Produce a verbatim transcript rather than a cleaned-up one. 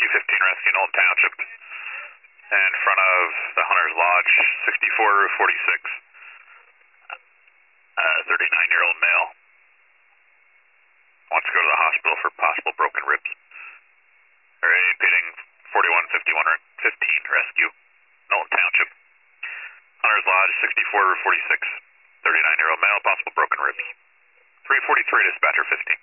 Rescue fifteen, Rescue Knowlton Township. In front of the Hunter's Lodge, sixty-four Route forty-six. Uh, thirty-nine-year-old male. Wants to go to the hospital for possible broken ribs. Repeating forty-one fifty-one fifteen, Rescue Knowlton Township. Hunter's Lodge, sixty-four Route forty-six. thirty-nine-year-old male, possible broken ribs. three forty-three, dispatcher fifteen.